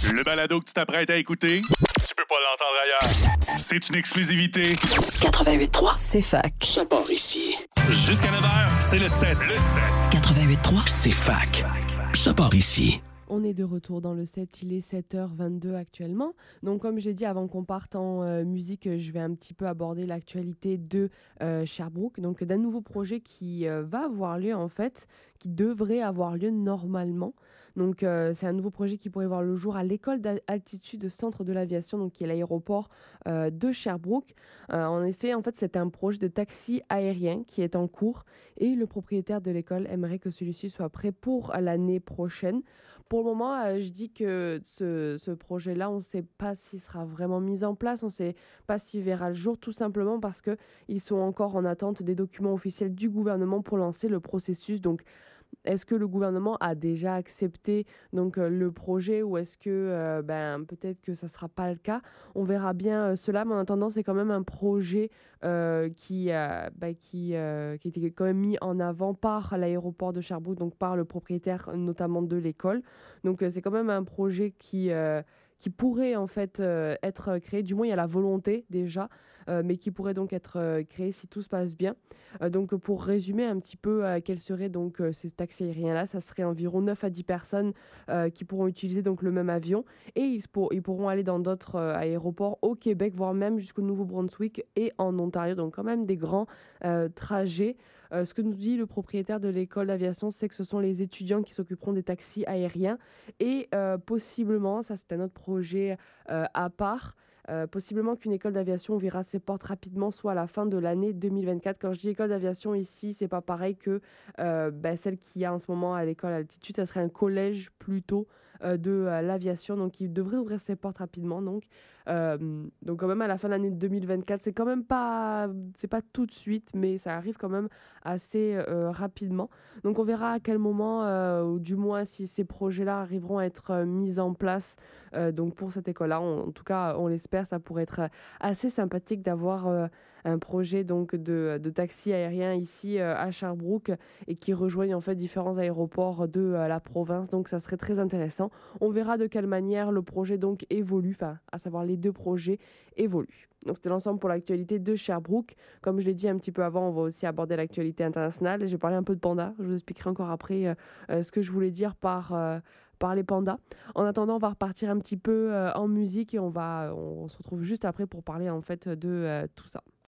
Le balado que tu t'apprêtes à écouter, tu peux pas l'entendre ailleurs. C'est une exclusivité. 88.3, c'est fac. Ça part ici. Jusqu'à 9h, c'est le 7. Le 7. 88.3, C'est fac. Ça part ici. On est de retour dans le set, il est 7h22 actuellement. Donc comme j'ai dit avant qu'on parte en musique, je vais un petit peu aborder l'actualité de Sherbrooke. Donc d'un nouveau projet qui va avoir lieu en fait, qui devrait avoir lieu normalement. Donc c'est un nouveau projet qui pourrait voir le jour à l'école d'altitude centre de l'aviation, donc qui est l'aéroport de Sherbrooke. En effet, en fait, c'est un projet de taxi aérien qui est en cours et le propriétaire de l'école aimerait que celui-ci soit prêt pour l'année prochaine. Pour le moment, je dis que ce projet-là, on ne sait pas s'il sera vraiment mis en place, on ne sait pas s'il verra le jour, tout simplement parce qu'ils sont encore en attente des documents officiels du gouvernement pour lancer le processus. Donc, est-ce que le gouvernement a déjà accepté donc, le projet ou est-ce que peut-être que ça ne sera pas le cas? On verra bien cela, mais en attendant, c'est quand même un projet qui était quand même mis en avant par l'aéroport de Sherbrooke, donc par le propriétaire notamment de l'école. Donc c'est quand même un projet qui pourrait en fait être créé, du moins il y a la volonté déjà, mais qui pourrait donc être créé si tout se passe bien. Donc pour résumer un petit peu quels seraient donc ces taxis aériens-là, ça serait environ 9 à 10 personnes qui pourront utiliser donc le même avion et ils pourront aller dans d'autres aéroports au Québec, voire même jusqu'au Nouveau-Brunswick et en Ontario, donc quand même des grands trajets. Ce que nous dit le propriétaire de l'école d'aviation, c'est que ce sont les étudiants qui s'occuperont des taxis aériens et possiblement, ça c'est un autre projet à part, possiblement qu'une école d'aviation ouvrira ses portes rapidement, soit à la fin de l'année 2024. Quand je dis école d'aviation ici, c'est pas pareil que celle qu'il y a en ce moment à l'école Altitude. Ça serait un collège plutôt de l'aviation, donc il devrait ouvrir ses portes rapidement. Donc quand même à la fin de l'année 2024, c'est quand même pas tout de suite, mais ça arrive quand même assez rapidement. Donc on verra à quel moment, ou du moins si ces projets-là arriveront à être mis en place donc pour cette école-là. En tout cas, on l'espère, ça pourrait être assez sympathique d'avoir un projet donc de taxi aérien ici à Sherbrooke et qui rejoignent en fait différents aéroports de la province. Donc ça serait très intéressant. On verra de quelle manière le projet donc évolue, enfin à savoir les deux projets évoluent. Donc c'était l'ensemble pour l'actualité de Sherbrooke. Comme je l'ai dit un petit peu avant, on va aussi aborder l'actualité internationale. J'ai parlé un peu de pandas. Je vous expliquerai encore après ce que je voulais dire par les pandas. En attendant, on va repartir un petit peu en musique et on se retrouve juste après pour parler en fait de tout ça.